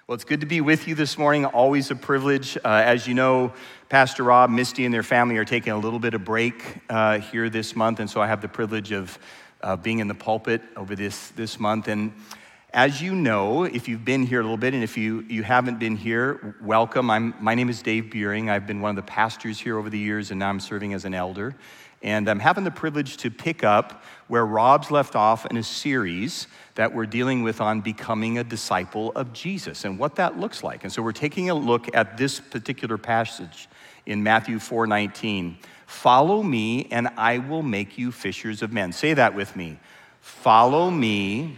Well, it's good to be with you this morning. Always a privilege. As you know, Pastor Rob, Misty, and their family are taking a little bit of break here this month, and so I have the privilege of being in the pulpit over this month. And as you know, if you've been here a little bit, and if you haven't been here, welcome. My name is Dave Buehring. I've been one of the pastors here over the years, and now I'm serving as an elder. And I'm having the privilege to pick up where Rob's left off in a series that we're dealing with on becoming a disciple of Jesus and what that looks like. And so we're taking a look at this particular passage in Matthew 4:19. Follow me and I will make you fishers of men. Say that with me. Follow me.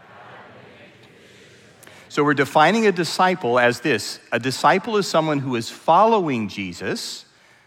So we're defining a disciple as this. A disciple is someone who is following Jesus,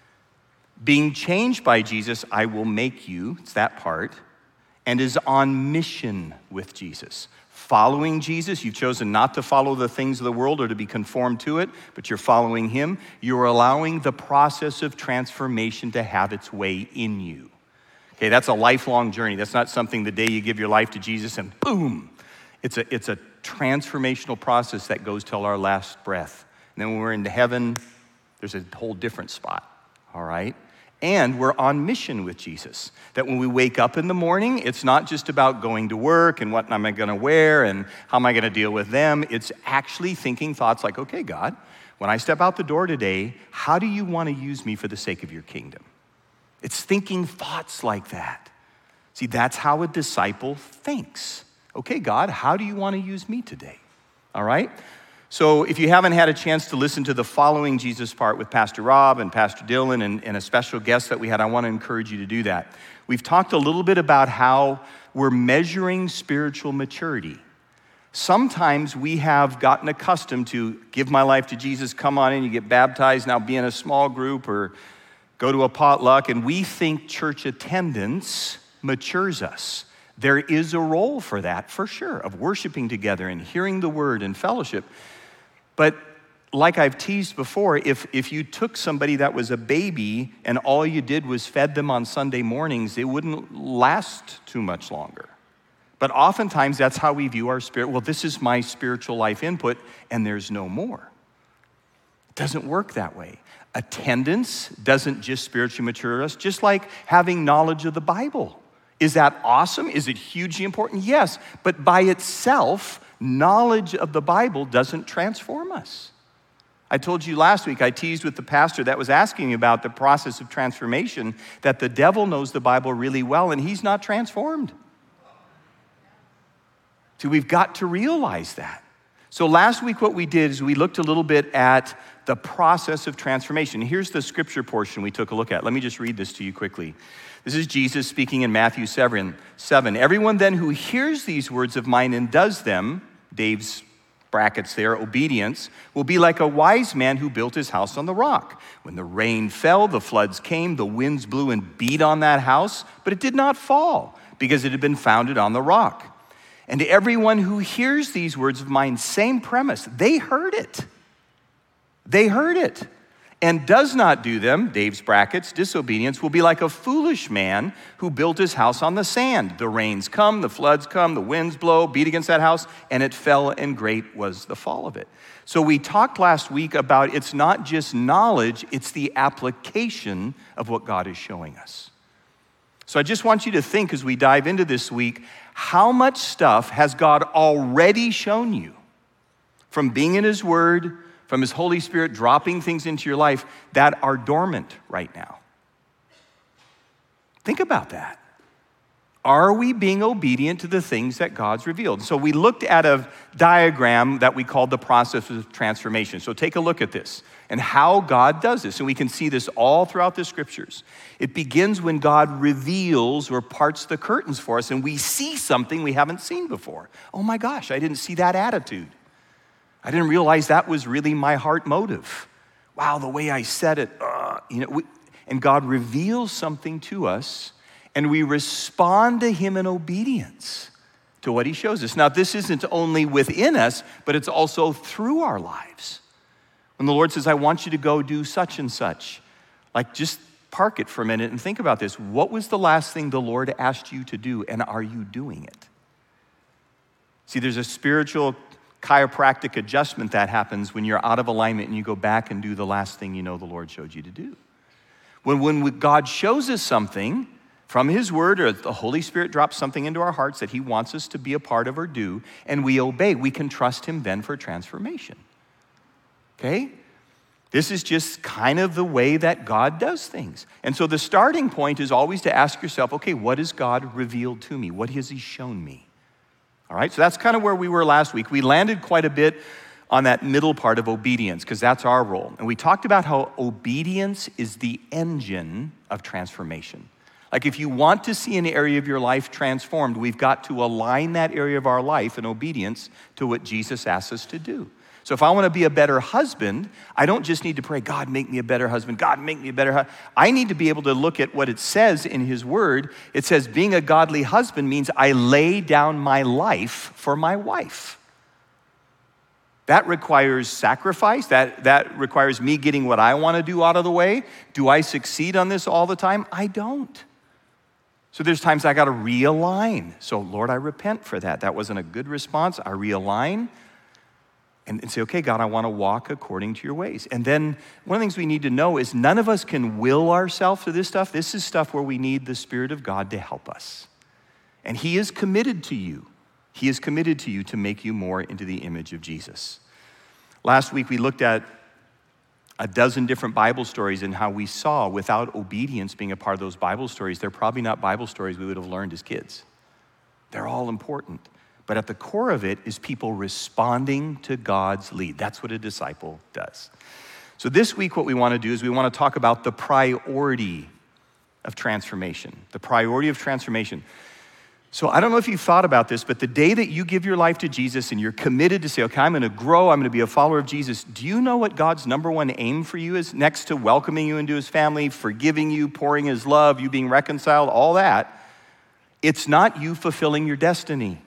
being changed by Jesus, I will make you, it's that part, and is on mission with Jesus. Following Jesus, you've chosen not to follow the things of the world or to be conformed to it, but you're following him. You're allowing the process of transformation to have its way in you. Okay, that's a lifelong journey. That's not something the day you give your life to Jesus and boom. It's a transformational process that goes till our last breath. And then when we're into heaven, there's a whole different spot, all right? And we're on mission with Jesus. That when we wake up in the morning, it's not just about going to work and what am I gonna wear and how am I gonna deal with them. It's actually thinking thoughts like, okay, God, when I step out the door today, how do you wanna use me for the sake of your kingdom? It's thinking thoughts like that. See, that's how a disciple thinks. Okay, God, how do you wanna use me today? All right? So if you haven't had a chance to listen to the Following Jesus part with Pastor Rob and Pastor Dylan and a special guest that we had, I want to encourage you to do that. We've talked a little bit about how we're measuring spiritual maturity. Sometimes we have gotten accustomed to give my life to Jesus, come on in, you get baptized, now be in a small group or go to a potluck, and we think church attendance matures us. There is a role for that, for sure, of worshiping together and hearing the word and fellowship. But like I've teased before, if you took somebody that was a baby and all you did was fed them on Sunday mornings, it wouldn't last too much longer. But oftentimes that's how we view our spirit. Well, this is my spiritual life input and there's no more. It doesn't work that way. Attendance doesn't just spiritually mature us, just like having knowledge of the Bible. Is that awesome? Is it hugely important? Yes, but by itself, knowledge of the Bible doesn't transform us. I told you last week, I teased with the pastor that was asking me about the process of transformation, that the devil knows the Bible really well and he's not transformed. So we've got to realize that. So last week what we did is we looked a little bit at the process of transformation. Here's the scripture portion we took a look at. Let me just read this to you quickly. This is Jesus speaking in Matthew 7. Everyone then who hears these words of mine and does them, Dave's brackets there, obedience, will be like a wise man who built his house on the rock. When the rain fell, the floods came, the winds blew and beat on that house, but it did not fall because it had been founded on the rock. And everyone who hears these words of mine, same premise, they heard it. They heard it. And does not do them, Dave's brackets, disobedience, will be like a foolish man who built his house on the sand. The rains come, the floods come, the winds blow, beat against that house, and it fell, and great was the fall of it. So we talked last week about it's not just knowledge, it's the application of what God is showing us. So I just want you to think as we dive into this week, how much stuff has God already shown you from being in his word, from his Holy Spirit dropping things into your life that are dormant right now? Think about that. Are we being obedient to the things that God's revealed? So we looked at a diagram that we called the process of transformation. So take a look at this and how God does this. And we can see this all throughout the scriptures. It begins when God reveals or parts the curtains for us and we see something we haven't seen before. Oh my gosh, I didn't see that attitude. I didn't realize that was really my heart motive. Wow, the way I said it, and God reveals something to us, and we respond to him in obedience to what he shows us. Now, this isn't only within us, but it's also through our lives. When the Lord says, I want you to go do such and such, like just park it for a minute and think about this. What was the last thing the Lord asked you to do, and are you doing it? See, there's a spiritual chiropractic adjustment that happens when you're out of alignment and you go back and do the last thing you know the Lord showed you to do. When God shows us something from his word, or the Holy Spirit drops something into our hearts that he wants us to be a part of or do, and we obey, we can trust him then for transformation. Okay? This is just kind of the way that God does things. And so the starting point is always to ask yourself, okay, what has God revealed to me? What has he shown me? All right, so that's kind of where we were last week. We landed quite a bit on that middle part of obedience, because that's our role. And we talked about how obedience is the engine of transformation. Like if you want to see an area of your life transformed, we've got to align that area of our life in obedience to what Jesus asks us to do. So if I want to be a better husband, I don't just need to pray, God, make me a better husband. God, make me a better husband. I need to be able to look at what it says in his word. It says being a godly husband means I lay down my life for my wife. That requires sacrifice. That requires me getting what I want to do out of the way. Do I succeed on this all the time? I don't. So there's times I got to realign. So Lord, I repent for that. That wasn't a good response. I realign and say, okay, God, I want to walk according to your ways. And then one of the things we need to know is none of us can will ourselves to this stuff. This is stuff where we need the Spirit of God to help us. And he is committed to you. He is committed to you to make you more into the image of Jesus. Last week we looked at a dozen different Bible stories and how we saw without obedience being a part of those Bible stories, they're probably not Bible stories we would have learned as kids. They're all important. But at the core of it is people responding to God's lead. That's what a disciple does. So this week what we want to do is we want to talk about the priority of transformation. The priority of transformation. So I don't know if you've thought about this, but the day that you give your life to Jesus and you're committed to say, okay, I'm going to grow, I'm going to be a follower of Jesus, do you know what God's number one aim for you is? Next to welcoming you into his family, forgiving you, pouring his love, you being reconciled, all that, it's not you fulfilling your destiny.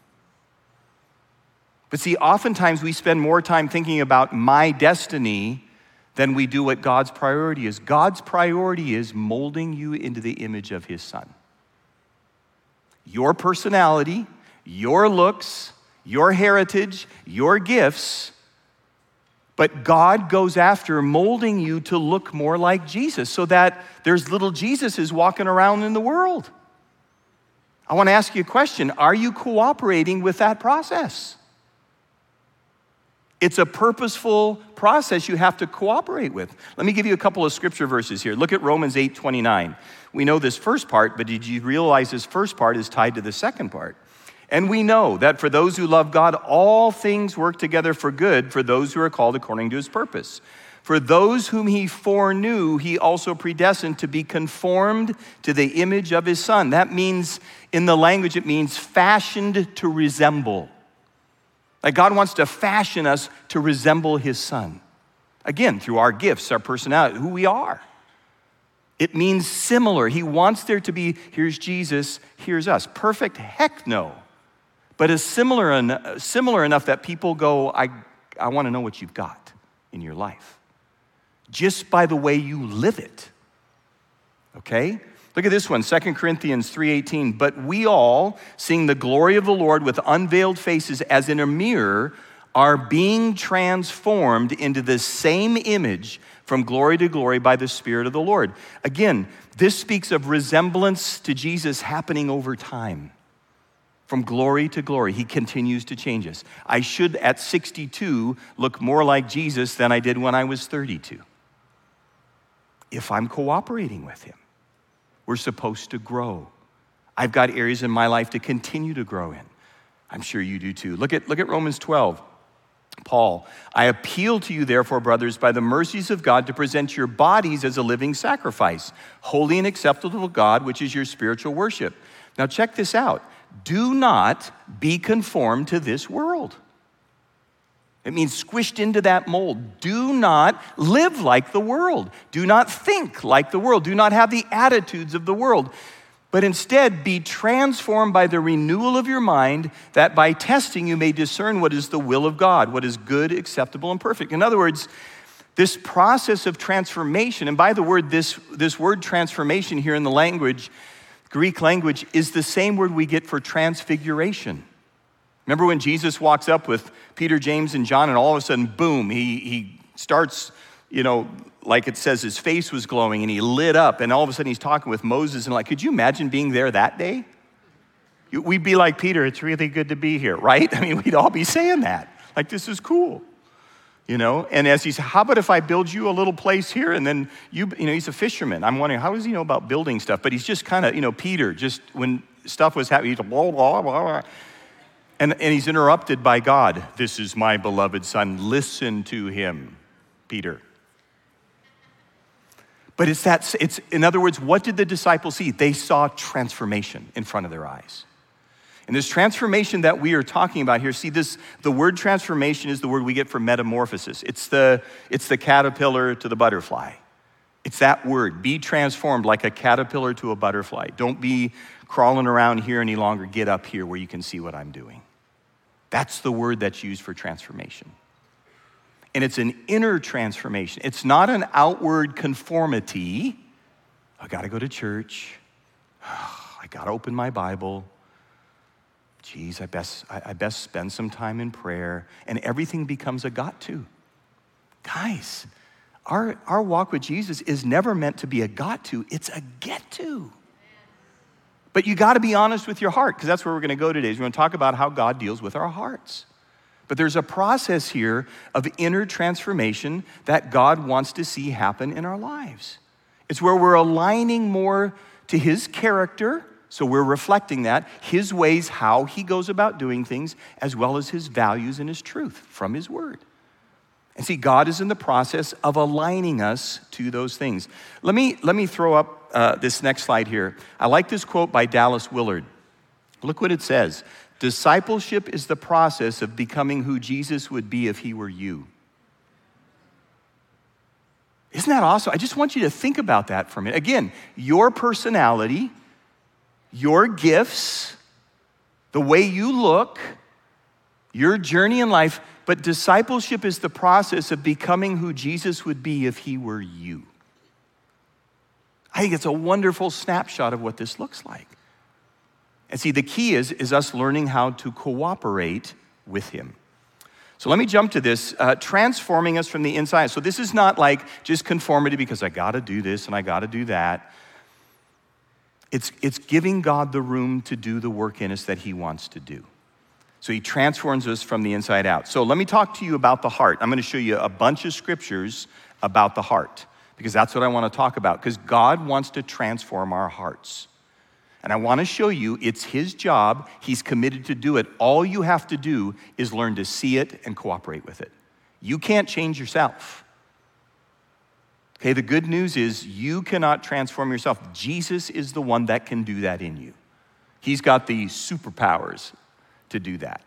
But see, oftentimes we spend more time thinking about my destiny than we do what God's priority is. God's priority is molding you into the image of his Son. Your personality, your looks, your heritage, your gifts, but God goes after molding you to look more like Jesus so that there's little Jesuses walking around in the world. I want to ask you a question. Are you cooperating with that process? It's a purposeful process you have to cooperate with. Let me give you a couple of scripture verses here. Look at Romans 8:29. We know this first part, but did you realize this first part is tied to the second part? And we know that for those who love God, all things work together for good for those who are called according to his purpose. For those whom he foreknew, he also predestined to be conformed to the image of his Son. That means, in the language, it means fashioned to resemble. Like God wants to fashion us to resemble his Son. Again, through our gifts, our personality, who we are. It means similar. He wants there to be, here's Jesus, here's us. Perfect? Heck no. But is similar enough that people go, I want to know what you've got in your life. Just by the way you live it. Okay? Look at this one, 2 Corinthians 3:18. But we all, seeing the glory of the Lord with unveiled faces as in a mirror, are being transformed into the same image from glory to glory by the Spirit of the Lord. Again, this speaks of resemblance to Jesus happening over time. From glory to glory, he continues to change us. I should, at 62, look more like Jesus than I did when I was 32. If I'm cooperating with him. We're supposed to grow. I've got areas in my life to continue to grow in. I'm sure you do too. Look at Romans 12. Paul, I appeal to you therefore, brothers, by the mercies of God, to present your bodies as a living sacrifice, holy and acceptable to God, which is your spiritual worship. Now check this out. Do not be conformed to this world. It means squished into that mold. Do not live like the world. Do not think like the world. Do not have the attitudes of the world. But instead, be transformed by the renewal of your mind, that by testing you may discern what is the will of God, what is good, acceptable, and perfect. In other words, this process of transformation, and by the word, this word transformation here in the language, Greek language, is the same word we get for transfiguration. Remember when Jesus walks up with Peter, James, and John, and all of a sudden, boom, he starts, like it says, his face was glowing and he lit up, and all of a sudden he's talking with Moses, and could you imagine being there that day? We'd be like, Peter, it's really good to be here, right? I mean, we'd all be saying that. Like, this is cool, And as he said, how about if I build you a little place here, and then he's a fisherman. I'm wondering, how does he know about building stuff? But he's just kind of, Peter, just when stuff was happening, he's blah, blah, blah, blah. And he's interrupted by God. This is my beloved son. Listen to him, Peter. But it's in other words, what did the disciples see? They saw transformation in front of their eyes. And this transformation that we are talking about here, the word transformation is the word we get for metamorphosis. It's the caterpillar to the butterfly. It's that word, be transformed like a caterpillar to a butterfly. Don't be crawling around here any longer. Get up here where you can see what I'm doing. That's the word that's used for transformation. And it's an inner transformation. It's not an outward conformity. I gotta go to church. I gotta open my Bible. Geez, I best spend some time in prayer. And everything becomes a got to. Guys, our walk with Jesus is never meant to be a got to, it's a get to. But you got to be honest with your heart, because that's where we're going to go today. We're going to talk about how God deals with our hearts. But there's a process here of inner transformation that God wants to see happen in our lives. It's where we're aligning more to his character, so we're reflecting that, his ways, how he goes about doing things, as well as his values and his truth from his word. And see, God is in the process of aligning us to those things. Let me throw up this next slide here. I like this quote by Dallas Willard. Look what it says. Discipleship is the process of becoming who Jesus would be if he were you. Isn't that awesome? I just want you to think about that for a minute. Again, your personality, your gifts, the way you look, your journey in life, but discipleship is the process of becoming who Jesus would be if he were you. I think it's a wonderful snapshot of what this looks like. And see, the key is us learning how to cooperate with him. So let me jump to this, transforming us from the inside. So this is not like just conformity because I gotta do this and I gotta do that. It's giving God the room to do the work in us that he wants to do. So he transforms us from the inside out. So let me talk to you about the heart. I'm gonna show you a bunch of scriptures about the heart, because that's what I wanna talk about, because God wants to transform our hearts. And I wanna show you it's his job, he's committed to do it. All you have to do is learn to see it and cooperate with it. You can't change yourself. Okay, the good news is you cannot transform yourself. Jesus is the one that can do that in you. He's got the superpowers to do that.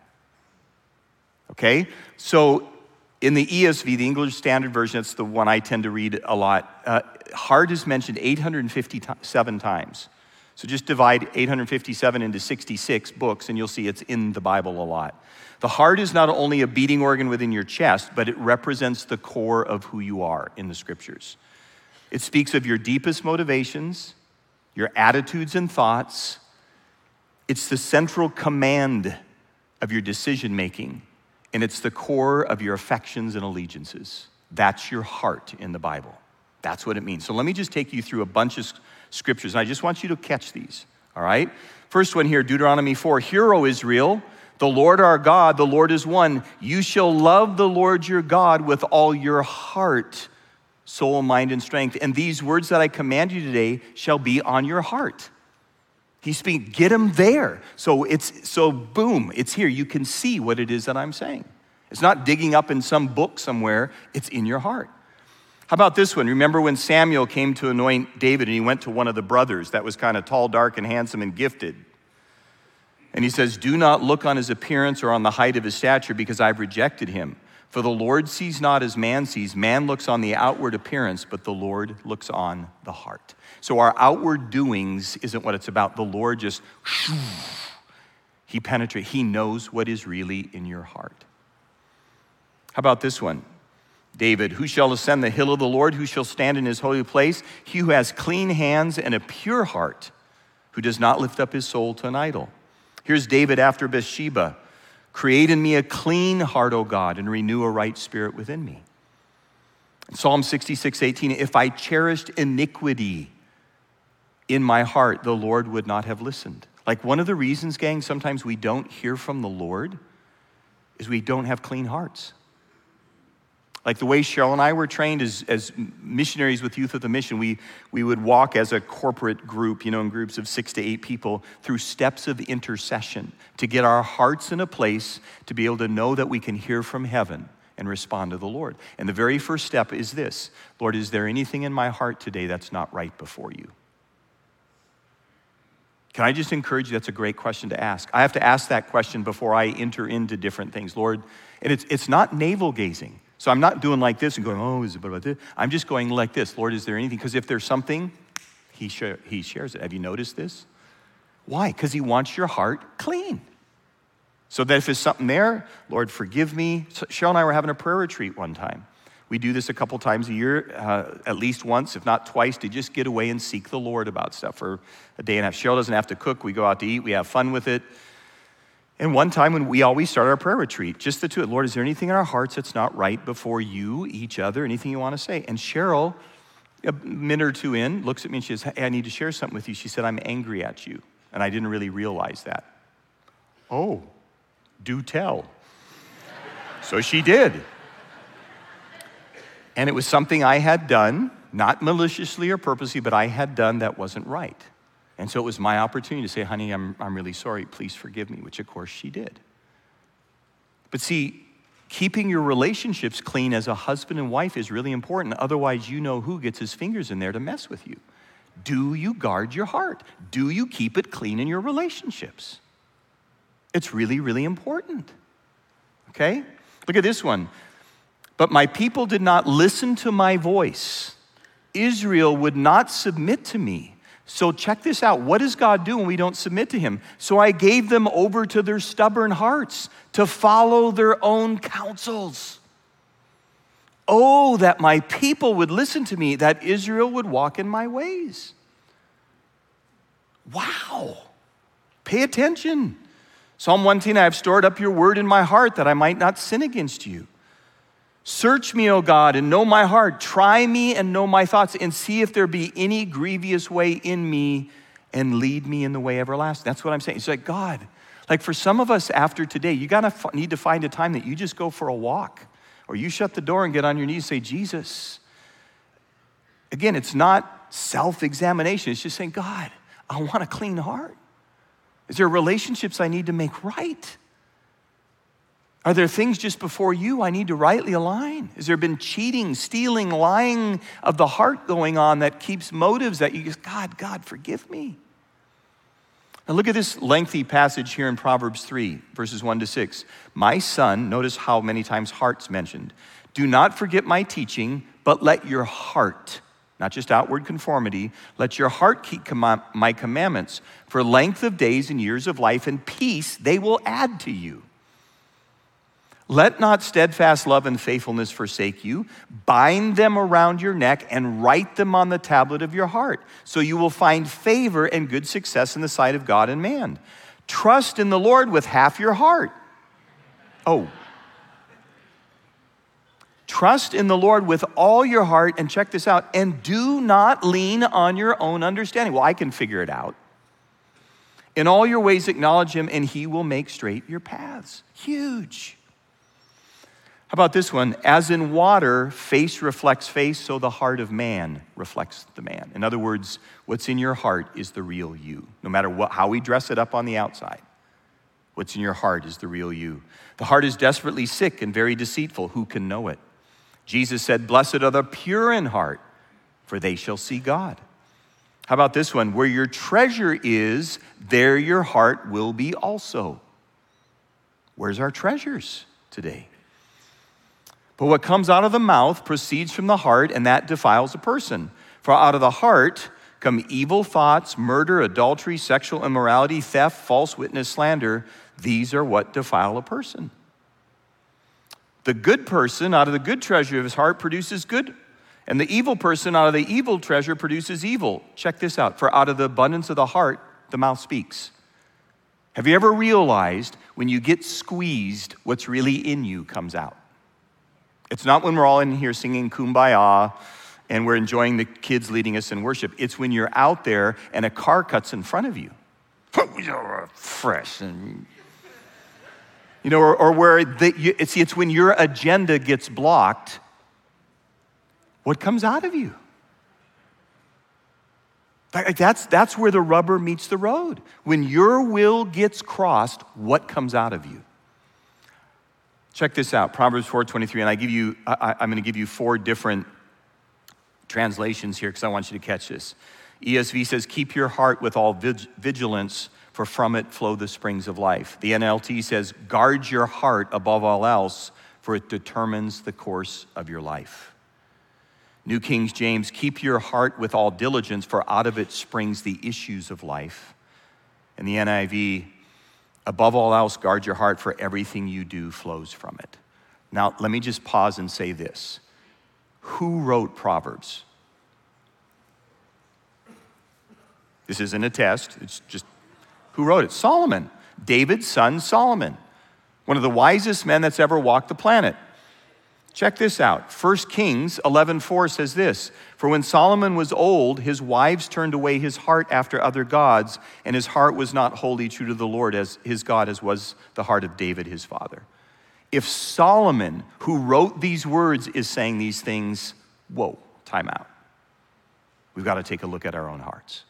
Okay, so in the ESV, the English Standard Version, it's the one I tend to read a lot, heart is mentioned 857 times. So just divide 857 into 66 books and you'll see it's in the Bible a lot. The heart is not only a beating organ within your chest, but it represents the core of who you are in the scriptures. It speaks of your deepest motivations, your attitudes and thoughts. It's the central command of your decision making, and it's the core of your affections and allegiances. That's your heart in the Bible. That's what it means. So let me just take you through a bunch of scriptures, and I just want you to catch these, all right? First one here, Deuteronomy 4, Hear, O Israel, the Lord our God, the Lord is one. You shall love the Lord your God with all your heart, soul, mind, and strength. And these words that I command you today shall be on your heart. He's speaking, get them there. So boom, it's here. You can see what it is that I'm saying. It's not digging up in some book somewhere. It's in your heart. How about this one? Remember when Samuel came to anoint David and he went to one of the brothers that was kind of tall, dark, and handsome and gifted. And he says, do not look on his appearance or on the height of his stature, because I've rejected him. For the Lord sees not as man sees. Man looks on the outward appearance, but the Lord looks on the heart. So our outward doings isn't what it's about. The Lord just, he penetrates. He knows what is really in your heart. How about this one? David, who shall ascend the hill of the Lord? Who shall stand in his holy place? He who has clean hands and a pure heart, who does not lift up his soul to an idol. Here's David after Bathsheba. Create in me a clean heart, O God, and renew a right spirit within me. Psalm 66:18, if I cherished iniquity in my heart, the Lord would not have listened. Like one of the reasons, gang, sometimes we don't hear from the Lord is we don't have clean hearts. Like the way Cheryl and I were trained as missionaries with Youth with a Mission, we would walk as a corporate group, in groups of 6 to 8 people through steps of intercession to get our hearts in a place to be able to know that we can hear from heaven and respond to the Lord. And the very first step is this: Lord, is there anything in my heart today that's not right before you? Can I just encourage you? That's a great question to ask. I have to ask that question before I enter into different things. Lord, and it's not navel gazing. So I'm not doing like this and going, oh, is it about this? I'm just going like this. Lord, is there anything? Because if there's something, he shares it. Have you noticed this? Why? Because he wants your heart clean. So that if there's something there, Lord, forgive me. So Cheryl and I were having a prayer retreat one time. We do this a couple times a year, at least once, if not twice, to just get away and seek the Lord about stuff for a day and a half. Cheryl doesn't have to cook. We go out to eat. We have fun with it. And one time when we always start our prayer retreat, just the two, Lord, is there anything in our hearts that's not right before you, each other, anything you want to say? And Cheryl, a minute or two in, looks at me and she says, hey, I need to share something with you. She said, I'm angry at you. And I didn't really realize that. Oh, do tell. So she did. And it was something I had done, not maliciously or purposely, but I had done that wasn't right. And so it was my opportunity to say, honey, I'm really sorry, please forgive me, which of course she did. But see, keeping your relationships clean as a husband and wife is really important. Otherwise, you know who gets his fingers in there to mess with you. Do you guard your heart? Do you keep it clean in your relationships? It's really, really important. Okay? Look at this one. But my people did not listen to my voice. Israel would not submit to me. So check this out. What does God do when we don't submit to him? So I gave them over to their stubborn hearts to follow their own counsels. Oh, that my people would listen to me, that Israel would walk in my ways. Wow. Pay attention. Psalm 110, I have stored up your word in my heart that I might not sin against you. Search me, O God, and know my heart. Try me and know my thoughts, and see if there be any grievous way in me, and lead me in the way everlasting. That's what I'm saying. It's like, God, like for some of us after today, you need to find a time that you just go for a walk, or you shut the door and get on your knees and say, Jesus. Again, it's not self-examination. It's just saying, God, I want a clean heart. Is there relationships I need to make right? Are there things just before you I need to rightly align? Has there been cheating, stealing, lying of the heart going on that keeps motives that you just, God, forgive me? Now look at this lengthy passage here in Proverbs 3, verses 1 to 6. My son, notice how many times heart's mentioned. Do not forget my teaching, but let your heart, not just outward conformity, let your heart keep my commandments. For length of days and years of life and peace they will add to you. Let not steadfast love and faithfulness forsake you. Bind them around your neck and write them on the tablet of your heart, so you will find favor and good success in the sight of God and man. Trust in the Lord with half your heart. Oh. Trust in the Lord with all your heart, and check this out, and do not lean on your own understanding. Well, I can figure it out. In all your ways acknowledge him, and he will make straight your paths. Huge. How about this one? As in water, face reflects face, so the heart of man reflects the man. In other words, what's in your heart is the real you. No matter how we dress it up on the outside, what's in your heart is the real you. The heart is desperately sick and very deceitful. Who can know it? Jesus said, blessed are the pure in heart, for they shall see God. How about this one? Where your treasure is, there your heart will be also. Where's our treasures today? But what comes out of the mouth proceeds from the heart, and that defiles a person. For out of the heart come evil thoughts, murder, adultery, sexual immorality, theft, false witness, slander. These are what defile a person. The good person out of the good treasure of his heart produces good, and the evil person out of the evil treasure produces evil. Check this out. For out of the abundance of the heart, the mouth speaks. Have you ever realized when you get squeezed, what's really in you comes out? It's not when we're all in here singing Kumbaya and we're enjoying the kids leading us in worship. It's when you're out there and a car cuts in front of you. Fresh. And, or where, it's when your agenda gets blocked, what comes out of you? That's where the rubber meets the road. When your will gets crossed, what comes out of you? Check this out, Proverbs 4:23, and I'm going to give you 4 different translations here because I want you to catch this. ESV says, keep your heart with all vigilance, for from it flow the springs of life. The NLT says, guard your heart above all else, for it determines the course of your life. New King James, keep your heart with all diligence, for out of it springs the issues of life. And the NIV, above all else, guard your heart, for everything you do flows from it. Now, let me just pause and say this. Who wrote Proverbs? This isn't a test, it's just, who wrote it? Solomon, David's son Solomon, one of the wisest men that's ever walked the planet. Check this out. 1 Kings 11:4 says this, for when Solomon was old, his wives turned away his heart after other gods, and his heart was not wholly true to the Lord as his God as was the heart of David his father. If Solomon, who wrote these words, is saying these things, whoa, time out. We've got to take a look at our own hearts.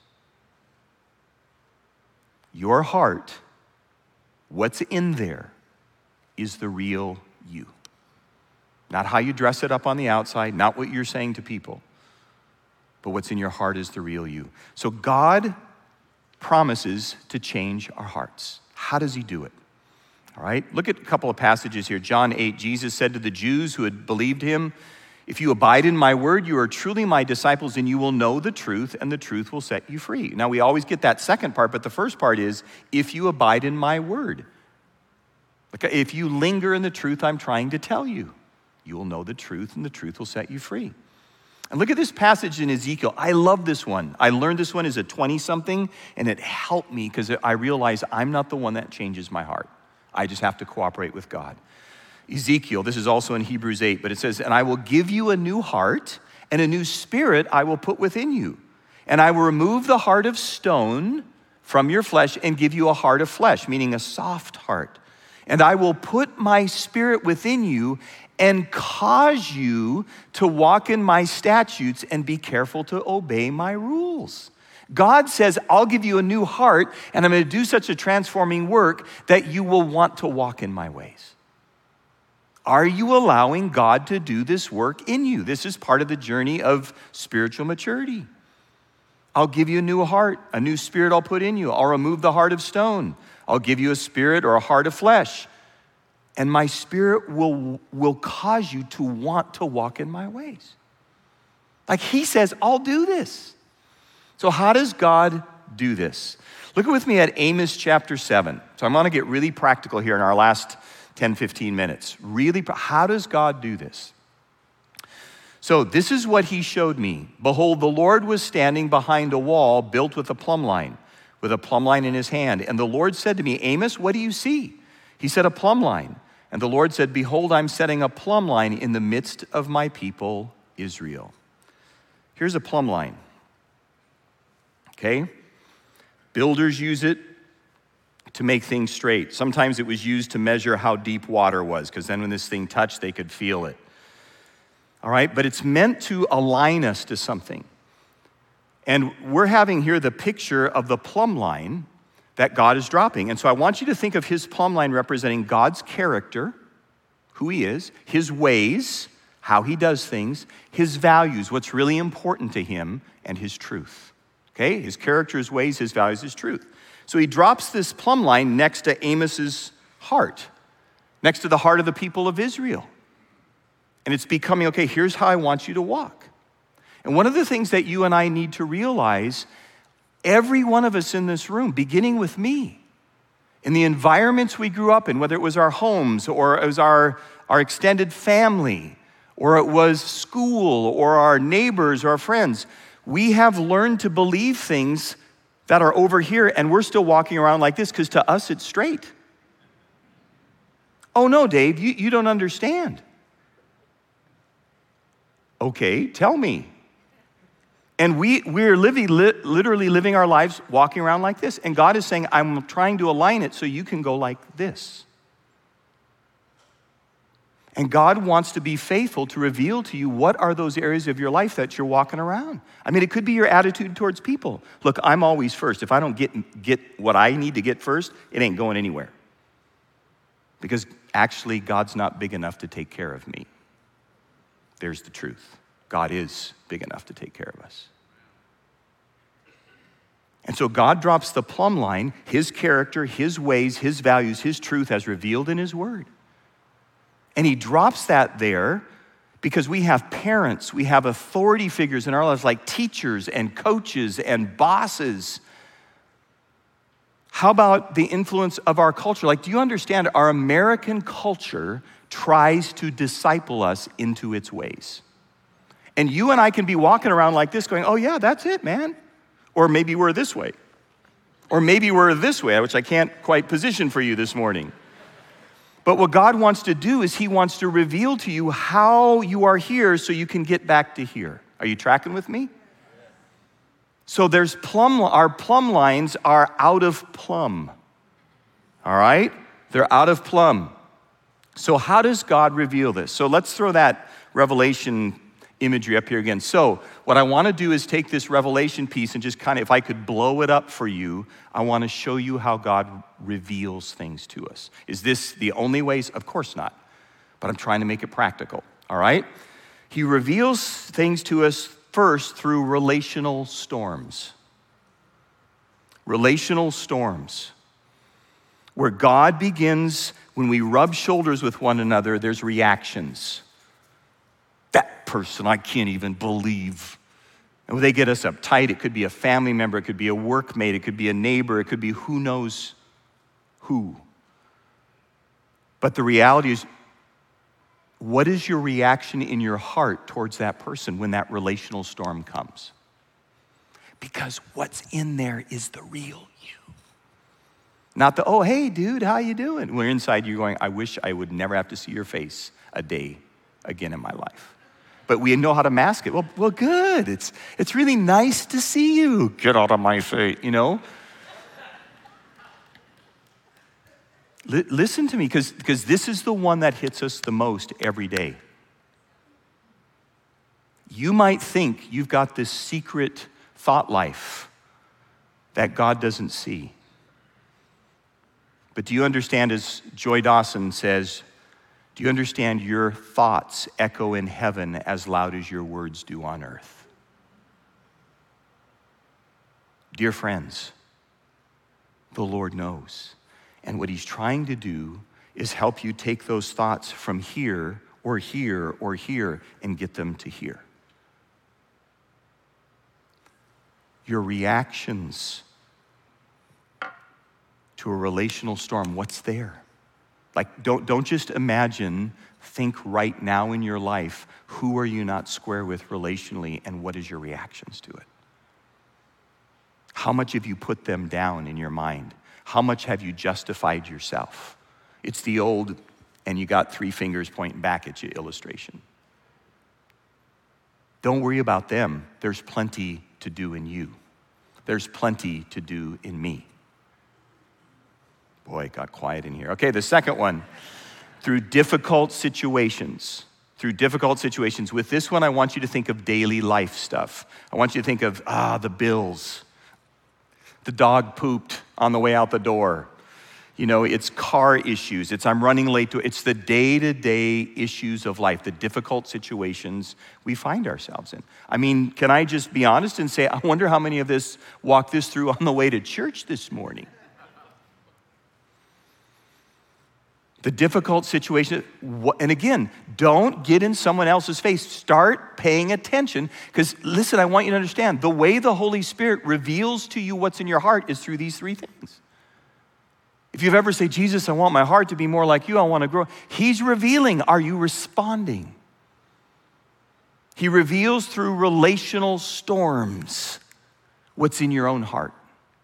Your heart, what's in there, is the real you. Not how you dress it up on the outside, not what you're saying to people, but what's in your heart is the real you. So God promises to change our hearts. How does he do it? All right, look at a couple of passages here. John 8, Jesus said to the Jews who had believed him, if you abide in my word, you are truly my disciples, and you will know the truth, and the truth will set you free. Now, we always get that second part, but the first part is, if you abide in my word. If you linger in the truth I'm trying to tell you, you will know the truth, and the truth will set you free. And look at this passage in Ezekiel. I love this one. I learned this one as a 20-something, and it helped me because I realized I'm not the one that changes my heart. I just have to cooperate with God. Ezekiel, this is also in Hebrews 8, but it says, and I will give you a new heart, and a new spirit I will put within you. And I will remove the heart of stone from your flesh and give you a heart of flesh, meaning a soft heart. And I will put my spirit within you and cause you to walk in my statutes and be careful to obey my rules. God says, I'll give you a new heart, and I'm going to do such a transforming work that you will want to walk in my ways. Are you allowing God to do this work in you? This is part of the journey of spiritual maturity. I'll give you a new heart, a new spirit I'll put in you. I'll remove the heart of stone. I'll give you a spirit or a heart of flesh. And my spirit will cause you to want to walk in my ways. Like he says, I'll do this. So how does God do this? Look with me at Amos chapter 7. So I'm going to get really practical here in our last 10, 15 minutes. Really, how does God do this? So this is what he showed me. Behold, the Lord was standing behind a wall built with a plumb line in his hand. And the Lord said to me, Amos, what do you see? He said, a plumb line. And the Lord said, behold, I'm setting a plumb line in the midst of my people, Israel. Here's a plumb line. Okay? Builders use it to make things straight. Sometimes it was used to measure how deep water was, because then when this thing touched, they could feel it. All right, but it's meant to align us to something. And we're having here the picture of the plumb line that God is dropping. And so I want you to think of his plumb line representing God's character, who he is, his ways, how he does things, his values, what's really important to him, and his truth. Okay, his character, his ways, his values, his truth. So he drops this plumb line next to Amos's heart, next to the heart of the people of Israel. And it's becoming, okay, here's how I want you to walk. And one of the things that you and I need to realize, every one of us in this room, beginning with me, in the environments we grew up in, whether it was our homes or it was our extended family, or it was school or our neighbors or our friends, we have learned to believe things that are over here, and we're still walking around like this because to us it's straight. Oh no, Dave, you don't understand. Okay, tell me. And we're literally living our lives walking around like this. And God is saying, I'm trying to align it so you can go like this. And God wants to be faithful to reveal to you what are those areas of your life that you're walking around. I mean, it could be your attitude towards people. Look, I'm always first. If I don't get what I need to get first, it ain't going anywhere. Because actually, God's not big enough to take care of me. There's the truth. God is big enough to take care of us. And so God drops the plumb line, his character, his ways, his values, his truth as revealed in his word. And he drops that there because we have parents, we have authority figures in our lives like teachers and coaches and bosses. How about the influence of our culture? Like, do you understand our American culture tries to disciple us into its ways? And you and I can be walking around like this going, oh yeah, that's it, man. Or maybe we're this way. Or maybe we're this way, which I can't quite position for you this morning. But what God wants to do is he wants to reveal to you how you are here so you can get back to here. Are you tracking with me? So there's our plumb lines are out of plumb. All right? They're out of plumb. So how does God reveal this? So let's throw that Revelation imagery up here again. So what I want to do is take this Revelation piece and just kind of, if I could blow it up for you, I want to show you how God reveals things to us. Is this the only ways? Of course not. But I'm trying to make it practical. All right? He reveals things to us first through relational storms. Relational storms. Where God begins, when we rub shoulders with one another, there's reactions. That person, I can't even believe. And they get us uptight. It could be a family member. It could be a workmate. It could be a neighbor. It could be who knows who. But the reality is, what is your reaction in your heart towards that person when that relational storm comes? Because what's in there is the real you. Not the, oh, hey, dude, how you doing? When inside you're going, I wish I would never have to see your face a day again in my life. But we know how to mask it. Well, good. It's really nice to see you. Get out of my face, you know? Listen to me, because this is the one that hits us the most every day. You might think you've got this secret thought life that God doesn't see. But do you understand, as Joy Dawson says, do you understand your thoughts echo in heaven as loud as your words do on earth? Dear friends, the Lord knows. And what he's trying to do is help you take those thoughts from here or here or here and get them to here. Your reactions to a relational storm, what's there? Like, don't just imagine, think right now in your life, who are you not square with relationally and what is your reactions to it? How much have you put them down in your mind? How much have you justified yourself? It's the old, and you got 3 fingers pointing back at you illustration. Don't worry about them. There's plenty to do in you. There's plenty to do in me. Boy, it got quiet in here. Okay, the second one, through difficult situations. Through difficult situations. With this one, I want you to think of daily life stuff. I want you to think of, the bills. The dog pooped on the way out the door. You know, it's car issues. It's I'm running late it's the day-to-day issues of life, the difficult situations we find ourselves in. I mean, can I just be honest and say, I wonder how many of us walked this through on the way to church this morning. The difficult situation, and again, don't get in someone else's face. Start paying attention, because listen, I want you to understand, the way the Holy Spirit reveals to you what's in your heart is through these 3 things. If you've ever said, Jesus, I want my heart to be more like you, I want to grow. He's revealing, are you responding? He reveals through relational storms what's in your own heart.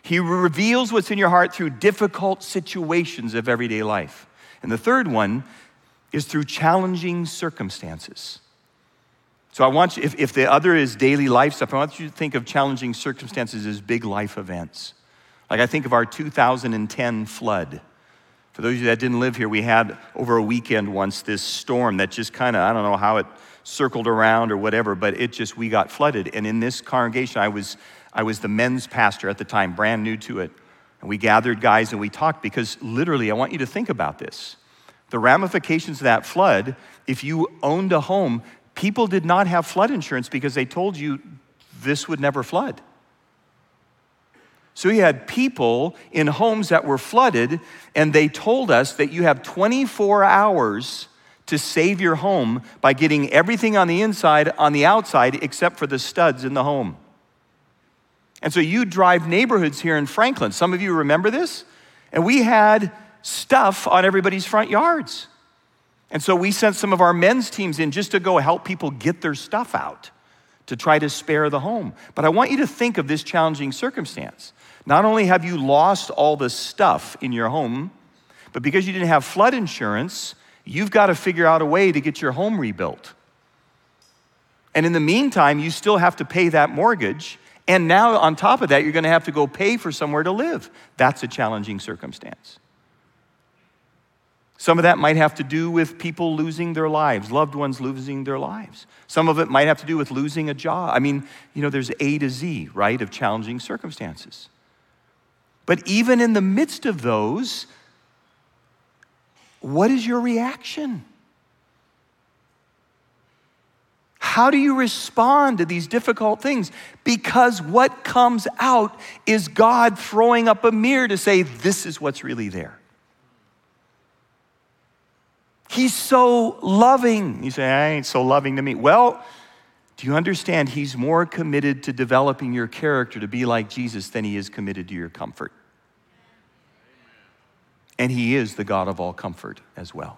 He reveals what's in your heart through difficult situations of everyday life. And the third one is through challenging circumstances. So I want you, if the other is daily life stuff, I want you to think of challenging circumstances as big life events. Like I think of our 2010 flood. For those of you that didn't live here, we had over a weekend once this storm that just kind of, I don't know how it circled around or whatever, but we got flooded. And in this congregation, I was the men's pastor at the time, brand new to it. And we gathered guys and we talked because literally, I want you to think about this. The ramifications of that flood, if you owned a home, people did not have flood insurance because they told you this would never flood. So you had people in homes that were flooded, and they told us that you have 24 hours to save your home by getting everything on the inside, on the outside, except for the studs in the home. And so you drive neighborhoods here in Franklin. Some of you remember this? And we had stuff on everybody's front yards. And so we sent some of our men's teams in just to go help people get their stuff out to try to spare the home. But I want you to think of this challenging circumstance. Not only have you lost all the stuff in your home, but because you didn't have flood insurance, you've got to figure out a way to get your home rebuilt. And in the meantime, you still have to pay that mortgage. And now on top of that, you're going to have to go pay for somewhere to live. That's a challenging circumstance. Some of that might have to do with people losing their lives, loved ones losing their lives. Some of it might have to do with losing a job. I mean, there's A to Z, right, of challenging circumstances. But even in the midst of those, what is your reaction? How do you respond to these difficult things? Because what comes out is God throwing up a mirror to say, this is what's really there. He's so loving. You say, I ain't so loving to me. Well, do you understand he's more committed to developing your character to be like Jesus than he is committed to your comfort? And he is the God of all comfort as well.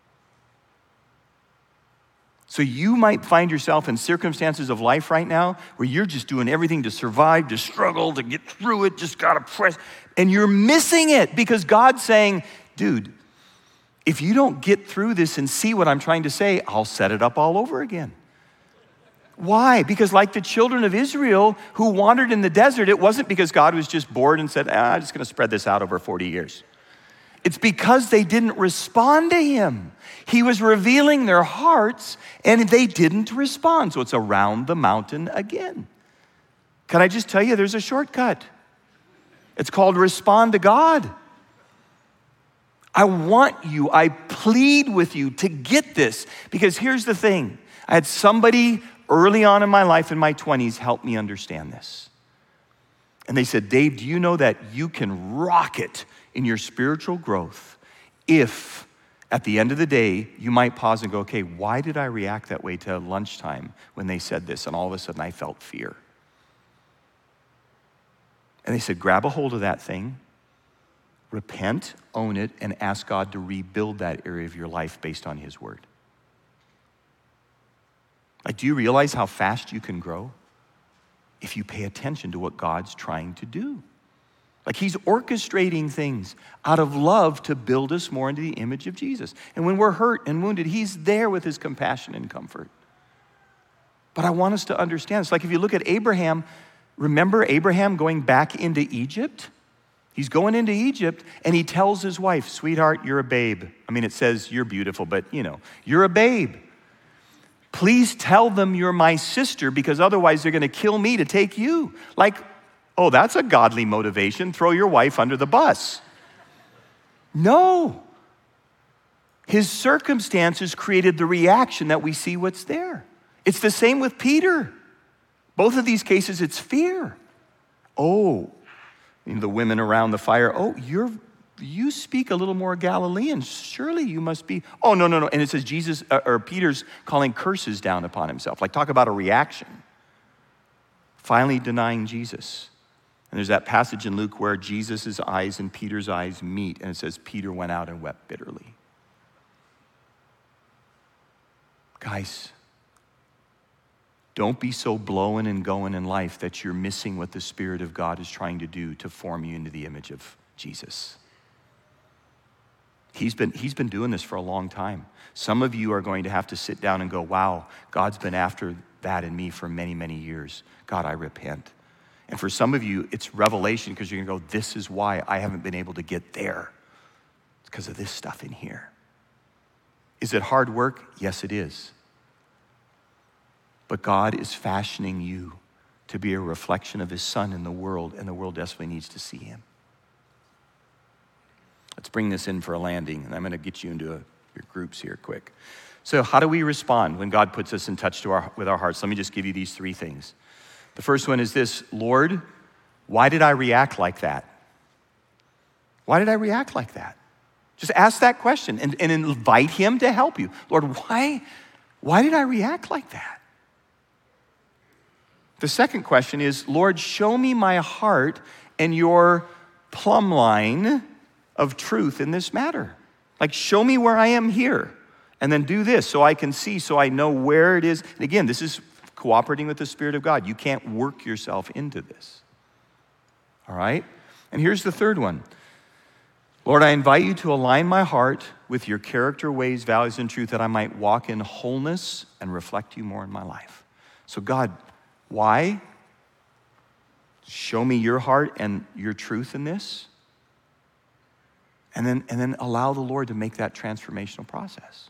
So you might find yourself in circumstances of life right now where you're just doing everything to survive, to struggle, to get through it, just gotta press, and you're missing it because God's saying, dude, if you don't get through this and see what I'm trying to say, I'll set it up all over again. Why? Because like the children of Israel who wandered in the desert, it wasn't because God was just bored and said, I'm just gonna spread this out over 40 years. It's because they didn't respond to him. He was revealing their hearts and they didn't respond. So it's around the mountain again. Can I just tell you, there's a shortcut. It's called respond to God. I plead with you to get this, because here's the thing. I had somebody early on in my life in my 20s help me understand this. And they said, Dave, do you know that you can rocket in your spiritual growth if at the end of the day, you might pause and go, okay, why did I react that way to lunchtime when they said this? And all of a sudden I felt fear. And they said, grab a hold of that thing, repent, own it, and ask God to rebuild that area of your life based on his word. Like, do you realize how fast you can grow if you pay attention to what God's trying to do? Like, he's orchestrating things out of love to build us more into the image of Jesus. And when we're hurt and wounded, he's there with his compassion and comfort. But I want us to understand, it's like if you look at Abraham, remember Abraham going back into Egypt? He's going into Egypt and he tells his wife, sweetheart, you're a babe. I mean, it says you're beautiful, but you're a babe. Please tell them you're my sister because otherwise they're gonna kill me to take you. Like, oh, that's a godly motivation. Throw your wife under the bus. No. His circumstances created the reaction that we see what's there. It's the same with Peter. Both of these cases, it's fear. Oh, the women around the fire, oh, you speak a little more Galilean. Surely you must be. Oh, no. And it says Peter's calling curses down upon himself. Like, talk about a reaction. Finally denying Jesus. And there's that passage in Luke where Jesus' eyes and Peter's eyes meet, and it says Peter went out and wept bitterly. Guys, Don't be so blowing and going in life that you're missing what the Spirit of God is trying to do to form you into the image of Jesus. He's been doing this for a long time. Some of you are going to have to sit down and go, wow, God's been after that in me for many, many years. God, I repent. And for some of you, it's revelation because you're going to go, this is why I haven't been able to get there. It's because of this stuff in here. Is it hard work? Yes, it is. But God is fashioning you to be a reflection of his Son in the world, and the world desperately needs to see him. Let's bring this in for a landing, and I'm going to get you into your groups here quick. So how do we respond when God puts us in touch with our hearts? Let me just give you these three things. The first one is this: Lord, why did I react like that? Why did I react like that? Just ask that question and invite him to help you. Lord, why did I react like that? The second question is, Lord, show me my heart and your plumb line of truth in this matter. Like, show me where I am here, and then do this so I can see, so I know where it is. And again, this is cooperating with the Spirit of God. You can't work yourself into this. All right? And here's the third one. Lord, I invite you to align my heart with your character, ways, values, and truth, that I might walk in wholeness and reflect you more in my life. So God, why? Show me your heart and your truth in this. And then allow the Lord to make that transformational process.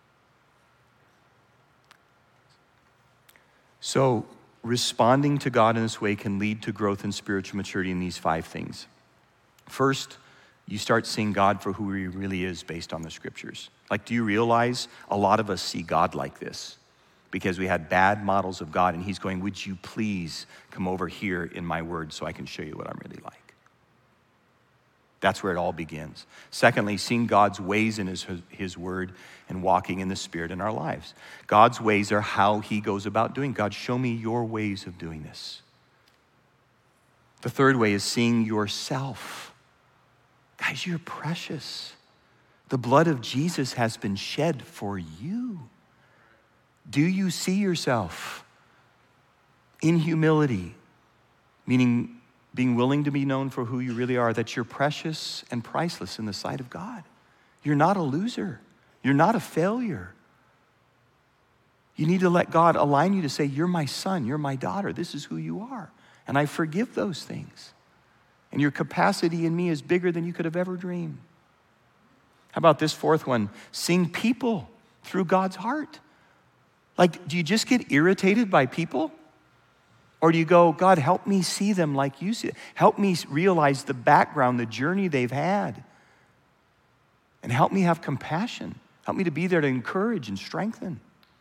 So responding to God in this way can lead to growth and spiritual maturity in these 5 things. First, you start seeing God for who he really is based on the scriptures. Like, do you realize a lot of us see God like this? Because we had bad models of God, and he's going, would you please come over here in my word so I can show you what I'm really like? That's where it all begins. Secondly, seeing God's ways in his word and walking in the Spirit in our lives. God's ways are how he goes about doing. God, show me your ways of doing this. The third way is seeing yourself. Guys, you're precious. The blood of Jesus has been shed for you. Do you see yourself in humility, meaning being willing to be known for who you really are, that you're precious and priceless in the sight of God? You're not a loser. You're not a failure. You need to let God align you to say, you're my son, you're my daughter, this is who you are. And I forgive those things. And your capacity in me is bigger than you could have ever dreamed. How about this fourth one? Seeing people through God's heart. Like, do you just get irritated by people? Or do you go, God, help me see them like you see it. Help me realize the background, the journey they've had. And help me have compassion. Help me to be there to encourage and strengthen.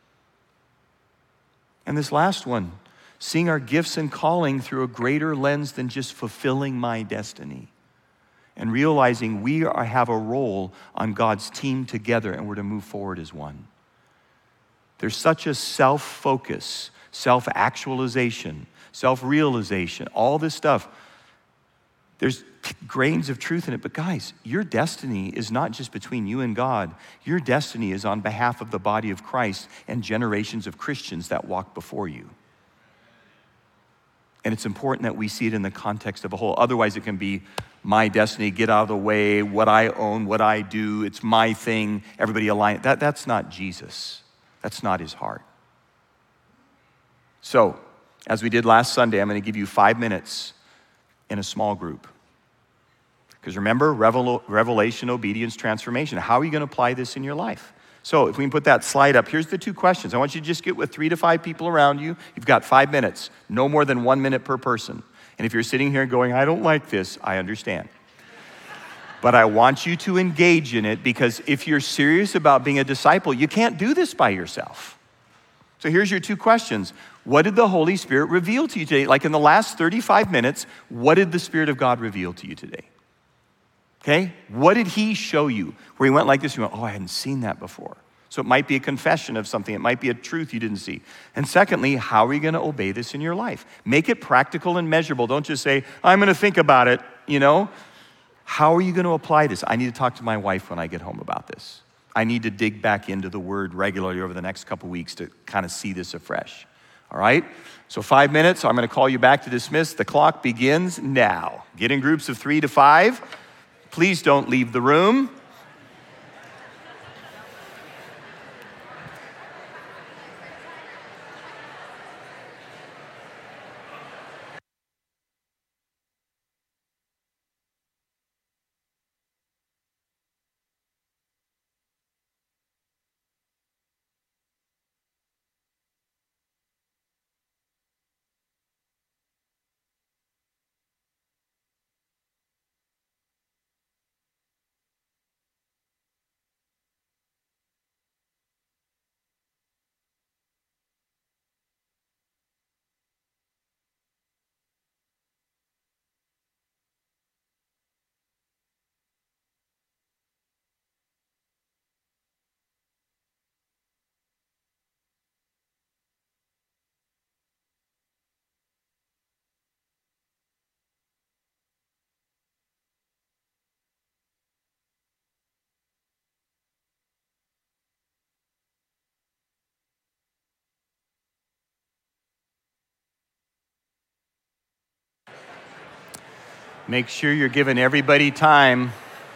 And this last one, seeing our gifts and calling through a greater lens than just fulfilling my destiny. And realizing we have a role on God's team together, and we're to move forward as one. There's such a self-focus, self-actualization, self-realization, all this stuff. There's grains of truth in it, but guys, your destiny is not just between you and God. Your destiny is on behalf of the body of Christ and generations of Christians that walk before you. And it's important that we see it in the context of a whole. Otherwise, it can be my destiny, get out of the way, what I own, what I do, it's my thing, everybody align. That's not Jesus. That's not his heart. So, as we did last Sunday, I'm going to give you 5 minutes in a small group. Because remember, revelation, obedience, transformation. How are you going to apply this in your life? So if we can put that slide up, here's the 2 questions. I want you to just get with 3 to 5 people around you. You've got 5 minutes, no more than 1 minute per person. And if you're sitting here going, I don't like this, I understand. But I want you to engage in it, because if you're serious about being a disciple, you can't do this by yourself. So here's your 2 questions. What did the Holy Spirit reveal to you today? Like in the last 35 minutes, what did the Spirit of God reveal to you today? Okay? What did he show you? Where he went like this, you went, oh, I hadn't seen that before. So it might be a confession of something. It might be a truth you didn't see. And secondly, how are you going to obey this in your life? Make it practical and measurable. Don't just say, I'm going to think about it, you know? How are you going to apply this? I need to talk to my wife when I get home about this. I need to dig back into the word regularly over the next couple weeks to kind of see this afresh. All right? So 5 minutes, I'm going to call you back to dismiss. The clock begins now. Get in groups of 3 to 5. Please don't leave the room. Make sure you're giving everybody time.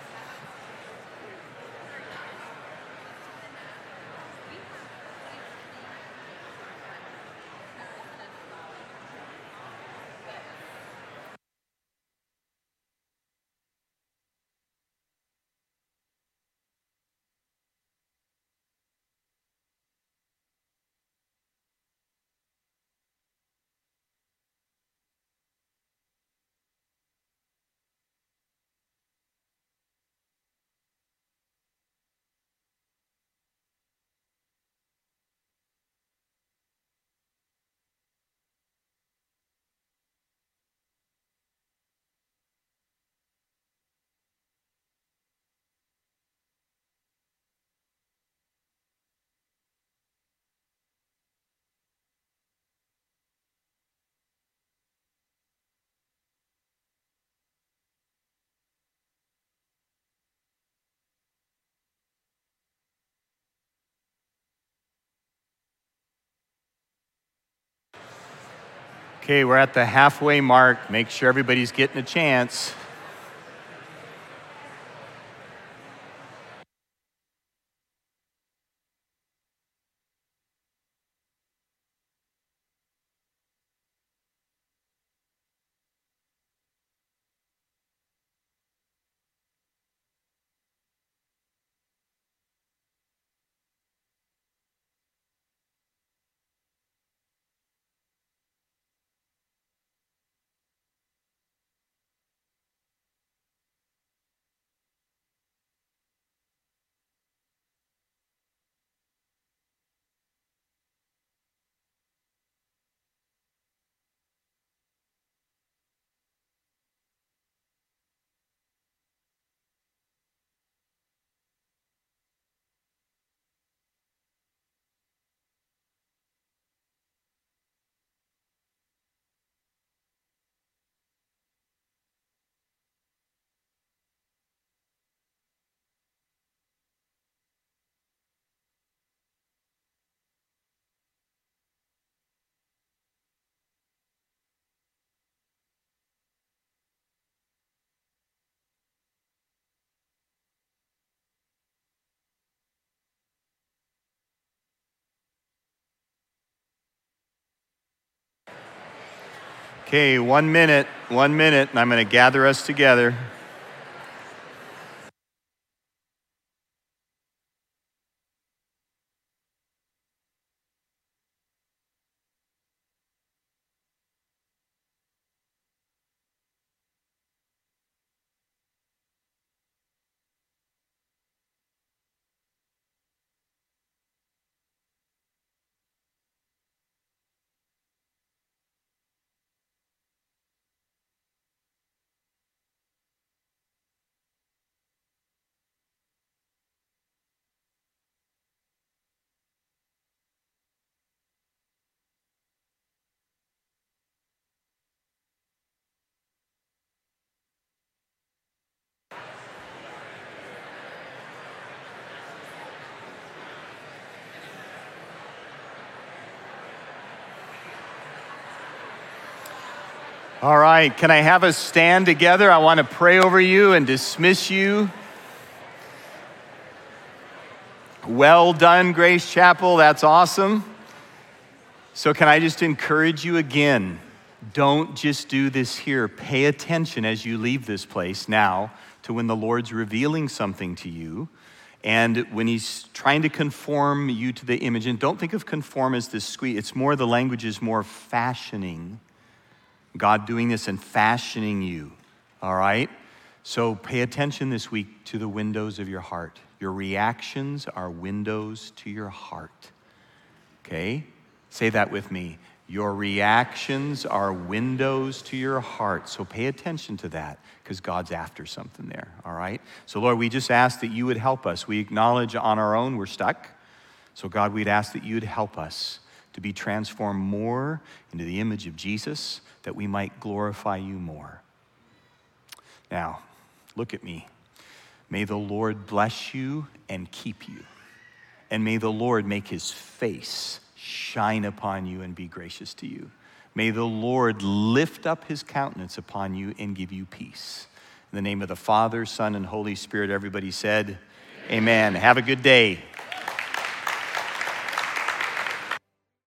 Okay, we're at the halfway mark. Make sure everybody's getting a chance. Okay, 1 minute, and I'm going to gather us together. All right, can I have us stand together? I want to pray over you and dismiss you. Well done, Grace Chapel. That's awesome. So can I just encourage you again? Don't just do this here. Pay attention as you leave this place now to when the Lord's revealing something to you and when he's trying to conform you to the image. And don't think of conform as this squeeze. It's more, the language is more fashioning. God doing this and fashioning you, all right? So pay attention this week to the windows of your heart. Your reactions are windows to your heart, okay? Say that with me. Your reactions are windows to your heart. So pay attention to that because God's after something there, all right? So Lord, we just ask that you would help us. We acknowledge on our own we're stuck. So God, we'd ask that you'd help us to be transformed more into the image of Jesus, that we might glorify you more. Now, look at me. May the Lord bless you and keep you. And may the Lord make his face shine upon you and be gracious to you. May the Lord lift up his countenance upon you and give you peace. In the name of the Father, Son, and Holy Spirit, everybody said, Amen. Have a good day.